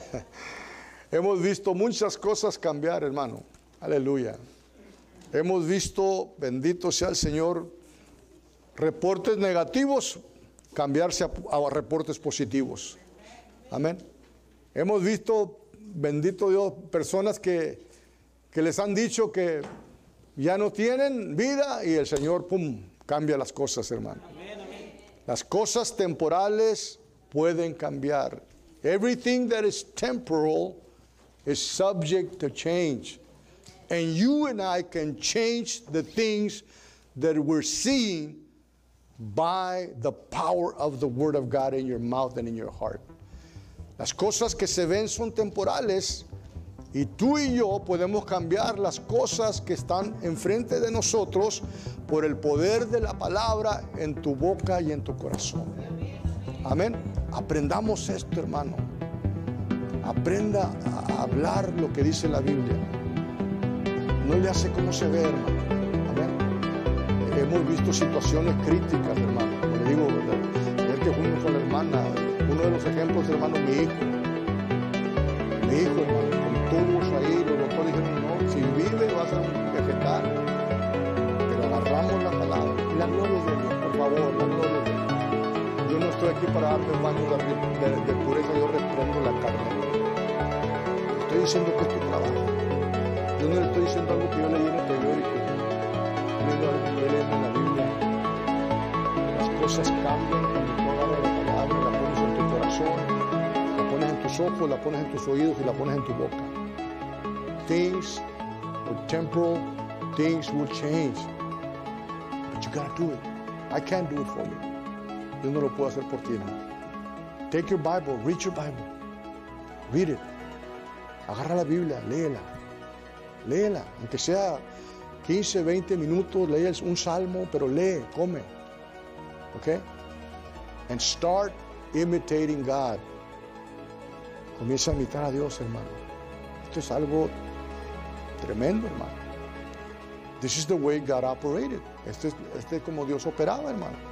Hemos visto muchas cosas cambiar, hermano. Aleluya. Hemos visto, bendito sea el Señor, reportes negativos cambiarse a reportes positivos. Amén. Hemos visto, bendito Dios, personas que les han dicho que ya no tienen vida y el Señor, pum, cambia las cosas, hermano. Las cosas temporales pueden cambiar. Everything that is temporal is subject to change. And you and I can change the things that we're seeing by the power of the Word of God in your mouth and in your heart. Las cosas que se ven son temporales y tú y yo podemos cambiar las cosas que están enfrente de nosotros por el poder de la palabra en tu boca y en tu corazón. Amén. Aprendamos esto, hermano. Aprenda a hablar lo que dice la Biblia. No le hace como se ve, hermano. Amén. Hemos visto situaciones críticas, hermano. Como le digo, el que fuimos con la hermana, uno de los ejemplos, hermano, mi hijo, hermano, con tubos ahí, los doctores dijeron, no, si vive va a ser un vegetal. Pero agarramos la palabra. Y la gloria de Dios, por favor, la gloria de Dios. Yo no estoy aquí para darte un baño de pureza, yo reprendo la carne. Estoy diciendo que es tu trabajo. Yo no le estoy diciendo algo que yo leí en el periódico. Leyendo algo que leí en la Biblia. Las cosas cambian cuando tú agarras la palabra, la pones en tu corazón, la pones en tus ojos, la pones en tus oídos y la pones en tu boca. Things are temporal, things will change. But you gotta do it. I can't do it for you. Yo no lo puedo hacer por ti, hermano. Take your Bible, read your Bible. Read it. Agarra la Biblia, léela. Léela, aunque sea 15, 20 minutos, lee un salmo, pero lee, come. ¿Ok? And start imitating God. Comienza a imitar a Dios, hermano. Esto es algo tremendo, hermano. This is the way God operated. Este es como Dios operaba, hermano.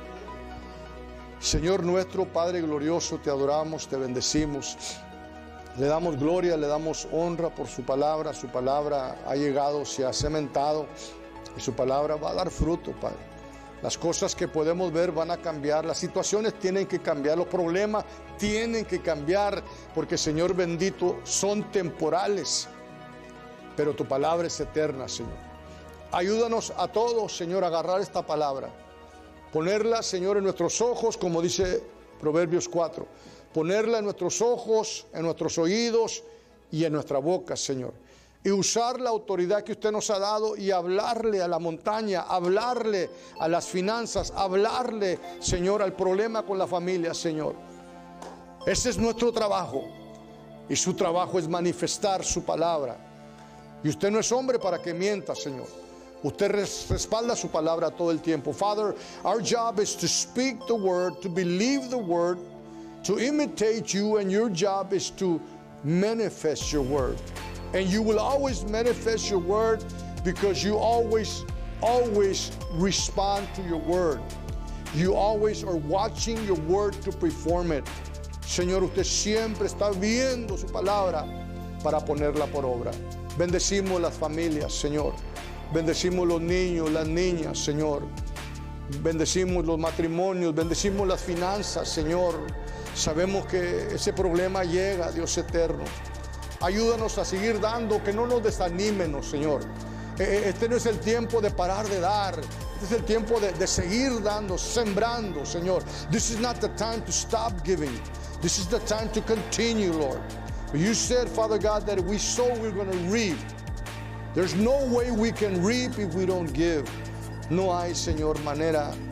Señor nuestro, Padre glorioso, te adoramos, te bendecimos. Le damos gloria, le damos honra por su palabra. Su palabra ha llegado, se ha cementado y su palabra va a dar fruto, Padre. Las cosas que podemos ver van a cambiar, las situaciones tienen que cambiar, los problemas tienen que cambiar, porque, Señor bendito, son temporales, pero tu palabra es eterna, Señor. Ayúdanos a todos, Señor, a agarrar esta palabra, ponerla, Señor, en nuestros ojos, como dice Proverbios 4. Ponerla en nuestros ojos, en nuestros oídos y en nuestra boca, Señor. Y usar la autoridad que usted nos ha dado y hablarle a la montaña, hablarle a las finanzas, hablarle, Señor, al problema con la familia, Señor. Ese es nuestro trabajo. Y su trabajo es manifestar su palabra. Y usted no es hombre para que mienta, Señor. Usted respalda su palabra todo el tiempo. Father, our job is to speak the word, to believe the word, to imitate you, and your job is to manifest your word. And you will always manifest your word because you always respond to your word. You always are watching your word to perform it. Señor, usted siempre está viendo su palabra para ponerla por obra. Bendecimos las familias, Señor. Bendecimos los niños, las niñas, Señor. Bendecimos los matrimonios, bendecimos las finanzas, Señor. Sabemos que ese problema llega, Dios eterno. Ayúdanos a seguir dando, que no nos desanimemos, Señor. Este no es el tiempo de parar de dar. Este es el tiempo de seguir dando, sembrando, Señor. This is not the time to stop giving. This is the time to continue, Lord. You said, Father God, that if we sow, we're going to reap. There's no way we can reap if we don't give. No hay, Señor, manera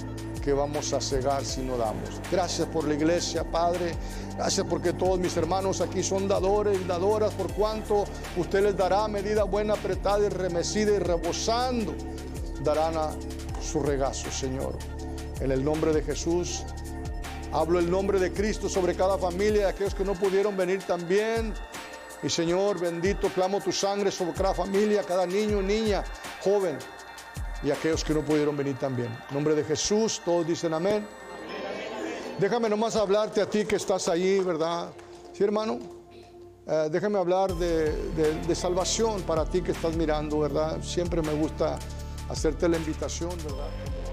porque vamos a cegar si no damos. Gracias por la iglesia, Padre. Gracias porque todos mis hermanos aquí son dadores y dadoras, por cuanto usted les dará medida buena, apretada y remecida y rebosando, darán a su regazo, Señor. En el nombre de Jesús, hablo el nombre de Cristo sobre cada familia, aquellos que no pudieron venir también. Y Señor, bendito, clamo tu sangre sobre cada familia, cada niño, niña, joven y aquellos que no pudieron venir también. En nombre de Jesús, todos dicen amén. Déjame nomás hablarte a ti que estás ahí, ¿verdad? Sí, hermano. Déjame hablar de salvación para ti que estás mirando, ¿verdad? Siempre me gusta hacerte la invitación, ¿verdad?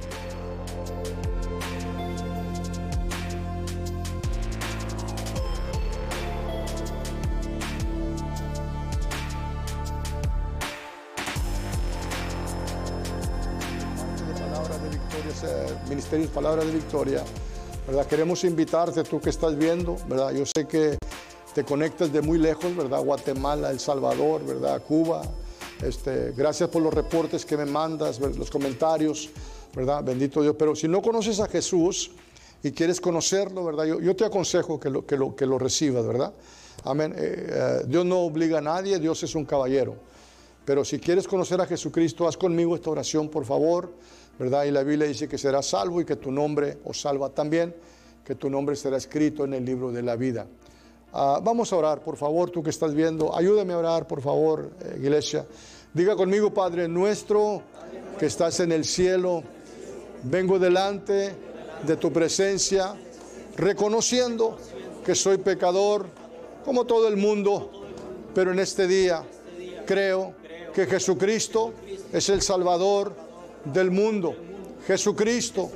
Ministerios Palabra de Victoria, ¿verdad? Queremos invitarte, tú que estás viendo, ¿verdad? Yo sé que te conectas de muy lejos, ¿verdad? Guatemala, El Salvador, ¿verdad? Cuba. Gracias por los reportes que me mandas, los comentarios, ¿verdad? Bendito Dios. Pero si no conoces a Jesús y quieres conocerlo, ¿verdad? Yo te aconsejo que lo recibas, ¿verdad? Amén. Dios no obliga a nadie, Dios es un caballero. Pero si quieres conocer a Jesucristo, haz conmigo esta oración, por favor, ¿verdad? Y la Biblia dice que serás salvo y que tu nombre os salva también, que tu nombre será escrito en el libro de la vida. Vamos a orar, por favor, tú que estás viendo, ayúdame a orar, por favor, iglesia. Diga conmigo, Padre nuestro, que estás en el cielo, vengo delante de tu presencia, reconociendo que soy pecador, como todo el mundo, pero en este día creo que Jesucristo es el Salvador del mundo. Jesucristo,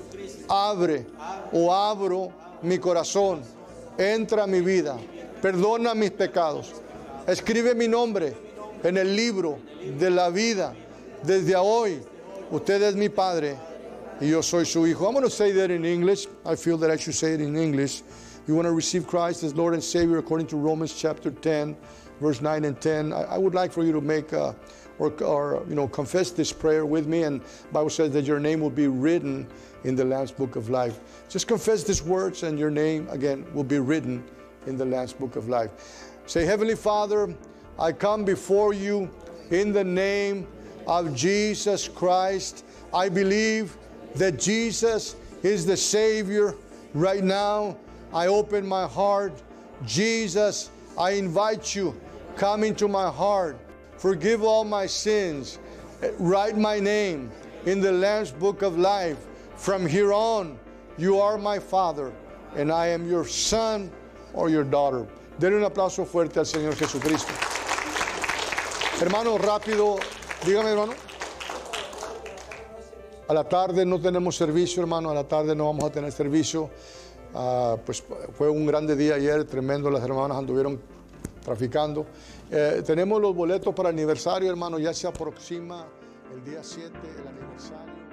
abro mi corazón, entra a mi vida, perdona mis pecados, escribe mi nombre en el libro de la vida. Desde hoy, usted es mi Padre y yo soy su hijo. I'm going to say that in English. I feel that I should say it in English. You want to receive Christ as Lord and Savior according to Romans chapter 10, verse 9 and 10. I would like for you to make or confess this prayer with me, and the Bible says that your name will be written in the Lamb's Book of Life. Just confess these words and your name again will be written in the Lamb's Book of Life. Say, Heavenly Father, I come before you in the name of Jesus Christ. I believe that Jesus is the Savior. Right now, I open my heart. Jesus, I invite you, come into my heart. Forgive all my sins. Write my name in the Lamb's Book of Life. From here on, you are my Father, and I am your son or your daughter. Denle un aplauso fuerte al Señor Jesucristo. Hermano, rápido, dígame, hermano. A la tarde no tenemos servicio, hermano. A la tarde no vamos a tener servicio. Pues fue un grande día ayer, tremendo. Las hermanas anduvieron traficando. Tenemos los boletos para el aniversario, hermano. Ya se aproxima el día 7, el aniversario.